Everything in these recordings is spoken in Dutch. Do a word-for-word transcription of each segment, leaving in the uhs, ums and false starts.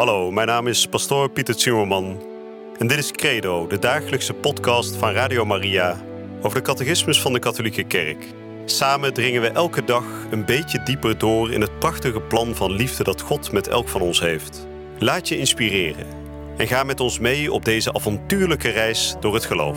Hallo, mijn naam is pastoor Pieter Zimmerman en dit is Credo, de dagelijkse podcast van Radio Maria over de catechismus van de katholieke kerk. Samen dringen we elke dag een beetje dieper door in het prachtige plan van liefde dat God met elk van ons heeft. Laat je inspireren en ga met ons mee op deze avontuurlijke reis door het geloof.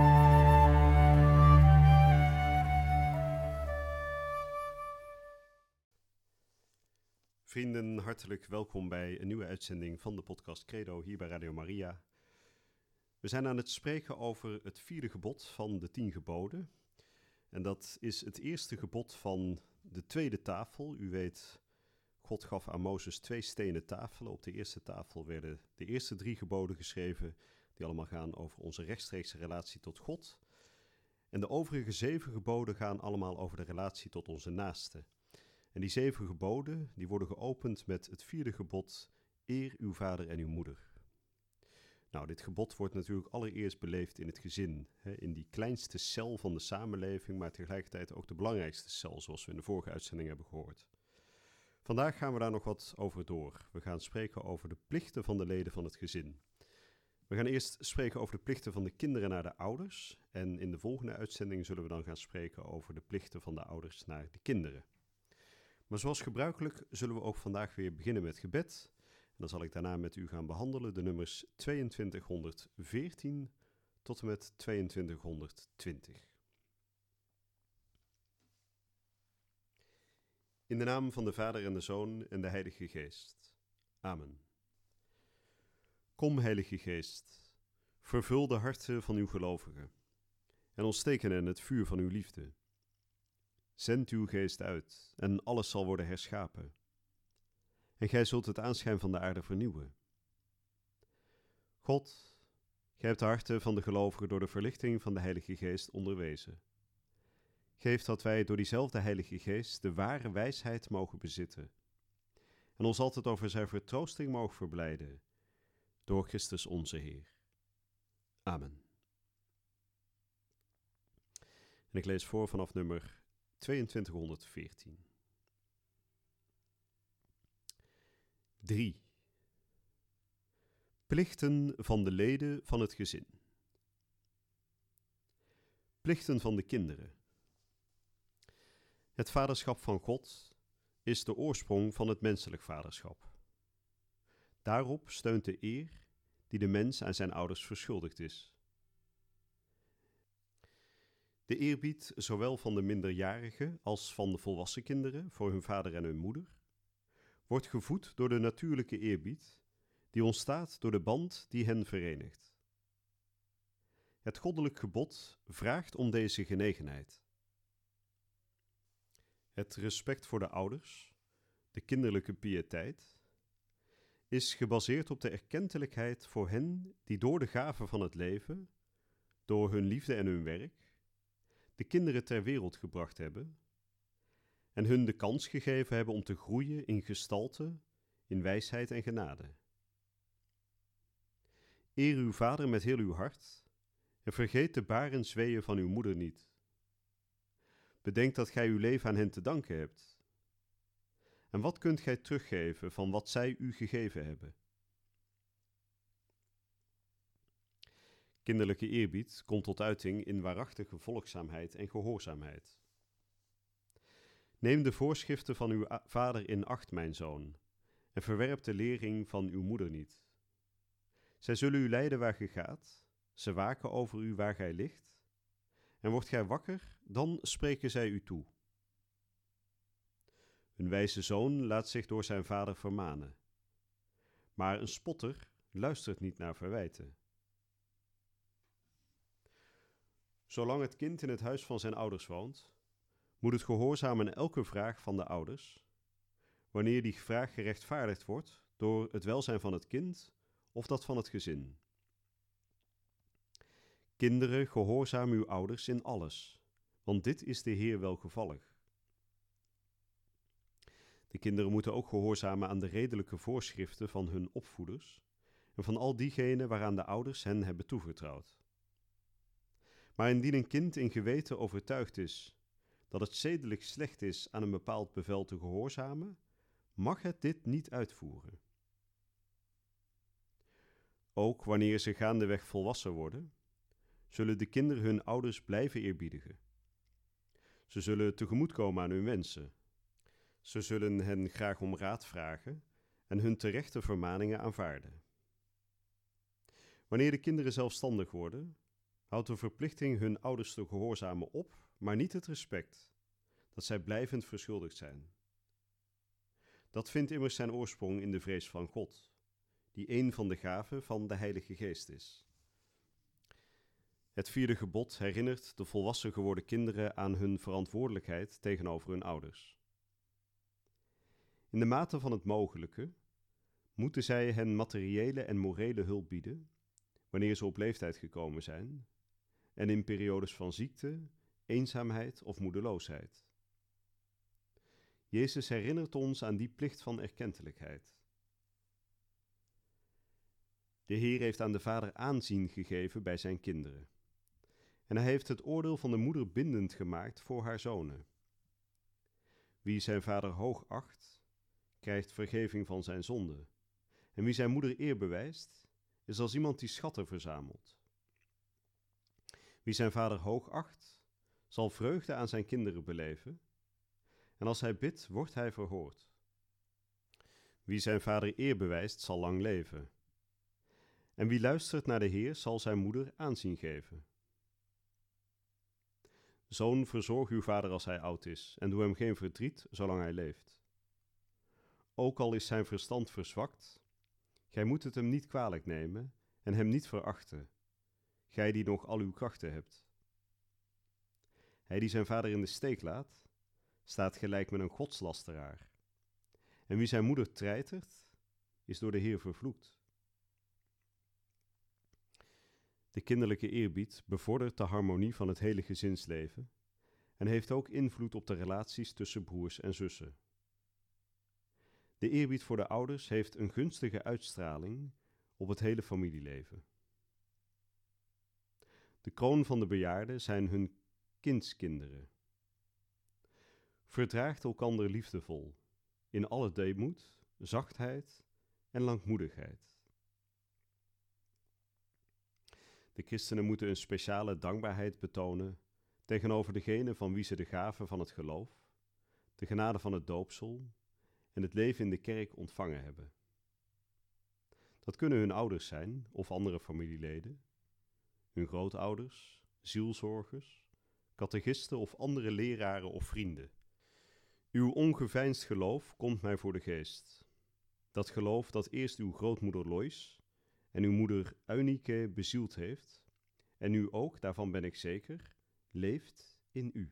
Vrienden, hartelijk welkom bij een nieuwe uitzending van de podcast Credo hier bij Radio Maria. We zijn aan het spreken over het vierde gebod van de tien geboden. En dat is het eerste gebod van de tweede tafel. U weet, God gaf aan Mozes twee stenen tafelen. Op de eerste tafel werden de eerste drie geboden geschreven, die allemaal gaan over onze rechtstreekse relatie tot God. En de overige zeven geboden gaan allemaal over de relatie tot onze naaste. En die zeven geboden, die worden geopend met het vierde gebod, eer uw vader en uw moeder. Nou, dit gebod wordt natuurlijk allereerst beleefd in het gezin, hè, in die kleinste cel van de samenleving, maar tegelijkertijd ook de belangrijkste cel, zoals we in de vorige uitzending hebben gehoord. Vandaag gaan we daar nog wat over door. We gaan spreken over de plichten van de leden van het gezin. We gaan eerst spreken over de plichten van de kinderen naar de ouders, en in de volgende uitzending zullen we dan gaan spreken over de plichten van de ouders naar de kinderen. Maar zoals gebruikelijk zullen we ook vandaag weer beginnen met gebed. En dan zal ik daarna met u gaan behandelen de nummers tweeëntwintighonderdveertien tot en met tweeëntwintighonderdtwintig. In de naam van de Vader en de Zoon en de Heilige Geest. Amen. Kom, Heilige Geest, vervul de harten van uw gelovigen en ontsteek in hen het vuur van uw liefde. Zend uw geest uit, en alles zal worden herschapen. En gij zult het aanschijn van de aarde vernieuwen. God, gij hebt de harten van de gelovigen door de verlichting van de Heilige Geest onderwezen. Geef dat wij door diezelfde Heilige Geest de ware wijsheid mogen bezitten. En ons altijd over zijn vertroosting mogen verblijden. Door Christus onze Heer. Amen. En ik lees voor vanaf nummer tweeëntwintighonderdveertien. drie. Plichten van de leden van het gezin. Plichten van de kinderen. Het vaderschap van God is de oorsprong van het menselijk vaderschap. Daarop steunt de eer die de mens aan zijn ouders verschuldigd is. De eerbied zowel van de minderjarigen als van de volwassen kinderen voor hun vader en hun moeder wordt gevoed door de natuurlijke eerbied die ontstaat door de band die hen verenigt. Het goddelijk gebod vraagt om deze genegenheid. Het respect voor de ouders, de kinderlijke piëteit, is gebaseerd op de erkentelijkheid voor hen die door de gave van het leven, door hun liefde en hun werk, de kinderen ter wereld gebracht hebben en hun de kans gegeven hebben om te groeien in gestalte, in wijsheid en genade. Eer uw vader met heel uw hart en vergeet de barensweeën van uw moeder niet. Bedenk dat gij uw leven aan hen te danken hebt. En wat kunt gij teruggeven van wat zij u gegeven hebben? Kinderlijke eerbied komt tot uiting in waarachtige volgzaamheid en gehoorzaamheid. Neem de voorschriften van uw vader in acht, mijn zoon, en verwerp de lering van uw moeder niet. Zij zullen u leiden waar gij gaat, ze waken over u waar gij ligt, en wordt gij wakker, dan spreken zij u toe. Een wijze zoon laat zich door zijn vader vermanen, maar een spotter luistert niet naar verwijten. Zolang het kind in het huis van zijn ouders woont, moet het gehoorzamen aan elke vraag van de ouders, wanneer die vraag gerechtvaardigd wordt door het welzijn van het kind of dat van het gezin. Kinderen, gehoorzaam uw ouders in alles, want dit is de Heer welgevallig. De kinderen moeten ook gehoorzamen aan de redelijke voorschriften van hun opvoeders en van al diegenen waaraan de ouders hen hebben toevertrouwd. Maar indien een kind in geweten overtuigd is dat het zedelijk slecht is aan een bepaald bevel te gehoorzamen, mag het dit niet uitvoeren. Ook wanneer ze gaandeweg volwassen worden, zullen de kinderen hun ouders blijven eerbiedigen. Ze zullen tegemoetkomen aan hun wensen. Ze zullen hen graag om raad vragen en hun terechte vermaningen aanvaarden. Wanneer de kinderen zelfstandig worden, houdt de verplichting hun ouders te gehoorzamen op, maar niet het respect, dat zij blijvend verschuldigd zijn. Dat vindt immers zijn oorsprong in de vrees van God, die een van de gaven van de Heilige Geest is. Het vierde gebod herinnert de volwassen geworden kinderen aan hun verantwoordelijkheid tegenover hun ouders. In de mate van het mogelijke moeten zij hen materiële en morele hulp bieden, wanneer ze op leeftijd gekomen zijn, en in periodes van ziekte, eenzaamheid of moedeloosheid. Jezus herinnert ons aan die plicht van erkentelijkheid. De Heer heeft aan de Vader aanzien gegeven bij zijn kinderen. En hij heeft het oordeel van de moeder bindend gemaakt voor haar zonen. Wie zijn vader hoog acht, krijgt vergeving van zijn zonde. En wie zijn moeder eer bewijst, is als iemand die schatten verzamelt. Wie zijn vader hoog acht, zal vreugde aan zijn kinderen beleven. En als hij bidt, wordt hij verhoord. Wie zijn vader eer bewijst, zal lang leven. En wie luistert naar de Heer, zal zijn moeder aanzien geven. Zoon, verzorg uw vader als hij oud is, en doe hem geen verdriet zolang hij leeft. Ook al is zijn verstand verzwakt, gij moet het hem niet kwalijk nemen en hem niet verachten, gij die nog al uw krachten hebt. Hij die zijn vader in de steek laat, staat gelijk met een godslasteraar. En wie zijn moeder treitert, is door de Heer vervloekt. De kinderlijke eerbied bevordert de harmonie van het hele gezinsleven en heeft ook invloed op de relaties tussen broers en zussen. De eerbied voor de ouders heeft een gunstige uitstraling op het hele familieleven. De kroon van de bejaarden zijn hun kindskinderen. Verdraagt elkander liefdevol, in alle deemoed, zachtheid en langmoedigheid. De christenen moeten een speciale dankbaarheid betonen tegenover degene van wie ze de gave van het geloof, de genade van het doopsel en het leven in de kerk ontvangen hebben. Dat kunnen hun ouders zijn of andere familieleden, hun grootouders, zielzorgers, catechisten of andere leraren of vrienden. Uw ongeveinsd geloof komt mij voor de geest. Dat geloof dat eerst uw grootmoeder Lois en uw moeder Eunike bezield heeft, en u ook, daarvan ben ik zeker, leeft in u.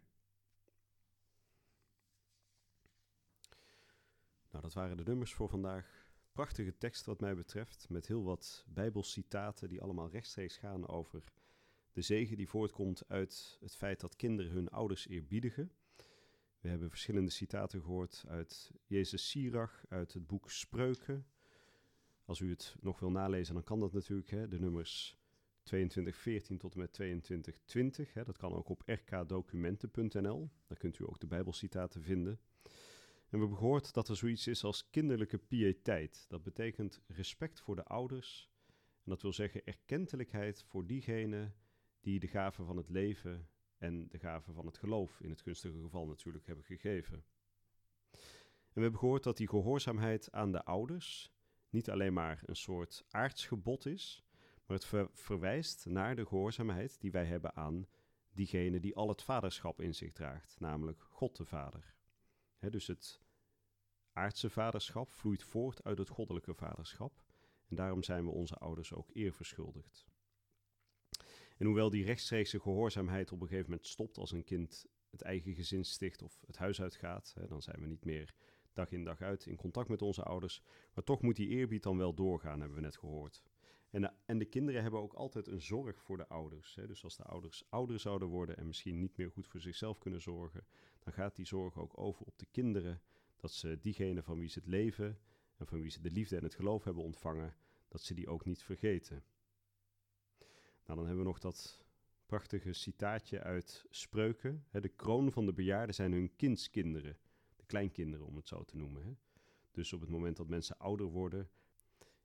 Nou, dat waren de nummers voor vandaag. Prachtige tekst wat mij betreft, met heel wat bijbelcitaten die allemaal rechtstreeks gaan over de zegen die voortkomt uit het feit dat kinderen hun ouders eerbiedigen. We hebben verschillende citaten gehoord uit Jezus Sirach, uit het boek Spreuken. Als u het nog wil nalezen, dan kan dat natuurlijk, hè, de nummers tweeëntwintig veertien tot en met tweeëntwintig twintig. Hè, dat kan ook op r k documenten punt n l. Daar kunt u ook de bijbelcitaten vinden. En we hebben gehoord dat er zoiets is als kinderlijke piëteit. Dat betekent respect voor de ouders. En dat wil zeggen erkentelijkheid voor diegenen die de gave van het leven en de gave van het geloof, in het gunstige geval natuurlijk, hebben gegeven. En we hebben gehoord dat die gehoorzaamheid aan de ouders niet alleen maar een soort aardsgebod is, maar het ver- verwijst naar de gehoorzaamheid die wij hebben aan diegene die al het vaderschap in zich draagt, namelijk God de Vader. He, dus het aardse vaderschap vloeit voort uit het goddelijke vaderschap en daarom zijn we onze ouders ook eer verschuldigd. En hoewel die rechtstreekse gehoorzaamheid op een gegeven moment stopt als een kind het eigen gezin sticht of het huis uitgaat, hè, dan zijn we niet meer dag in dag uit in contact met onze ouders, maar toch moet die eerbied dan wel doorgaan, hebben we net gehoord. En de, en de kinderen hebben ook altijd een zorg voor de ouders. Hè. Dus als de ouders ouder zouden worden en misschien niet meer goed voor zichzelf kunnen zorgen, dan gaat die zorg ook over op de kinderen, dat ze diegene van wie ze het leven en van wie ze de liefde en het geloof hebben ontvangen, dat ze die ook niet vergeten. Nou, dan hebben we nog dat prachtige citaatje uit Spreuken. Hè, de kroon van de bejaarden zijn hun kindskinderen, de kleinkinderen om het zo te noemen. Hè. Dus op het moment dat mensen ouder worden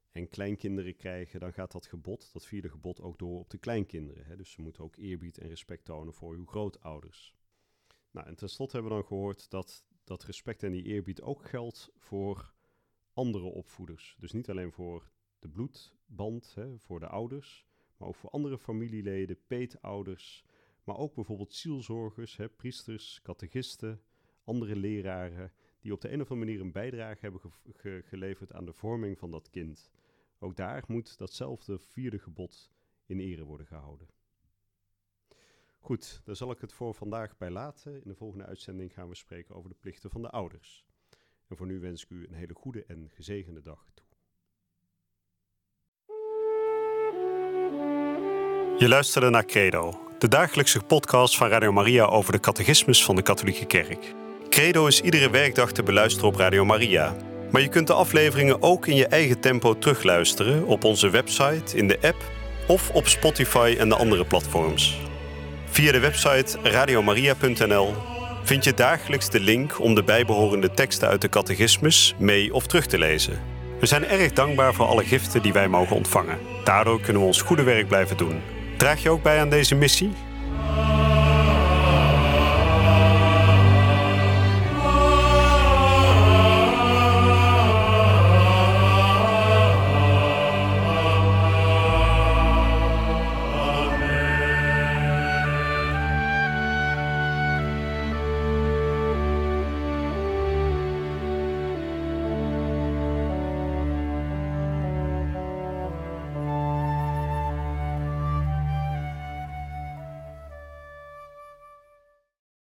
en kleinkinderen krijgen, dan gaat dat gebod, dat vierde gebod, ook door op de kleinkinderen. Hè? Dus ze moeten ook eerbied en respect tonen voor uw grootouders. Nou, en tenslotte hebben we dan gehoord dat dat respect en die eerbied ook geldt voor andere opvoeders. Dus niet alleen voor de bloedband, hè, voor de ouders, maar ook voor andere familieleden, peetouders, maar ook bijvoorbeeld zielzorgers, hè, priesters, catechisten, andere leraren, die op de een of andere manier een bijdrage hebben ge- ge- geleverd aan de vorming van dat kind. Ook daar moet datzelfde vierde gebod in ere worden gehouden. Goed, daar zal ik het voor vandaag bij laten. In de volgende uitzending gaan we spreken over de plichten van de ouders. En voor nu wens ik u een hele goede en gezegende dag toe. Je luisterde naar Credo, de dagelijkse podcast van Radio Maria over de catechismus van de Katholieke Kerk. Credo is iedere werkdag te beluisteren op Radio Maria. Maar je kunt de afleveringen ook in je eigen tempo terugluisteren op onze website, in de app of op Spotify en de andere platforms. Via de website radiomaria punt n l vind je dagelijks de link om de bijbehorende teksten uit de catechismus mee of terug te lezen. We zijn erg dankbaar voor alle giften die wij mogen ontvangen. Daardoor kunnen we ons goede werk blijven doen. Draag je ook bij aan deze missie?